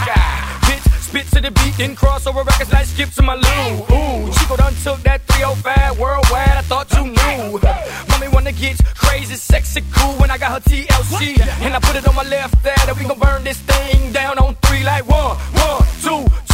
Bitch, spit to the beat, then cross over records like skip to my loo. Ooh, Chico done took that 305 worldwide, I thought you knew. Mommy wanna get crazy, sexy, cool when I got her TLC. And I put it on my left there, that we gon' burn this thing down on 3 like 1, 1, 2,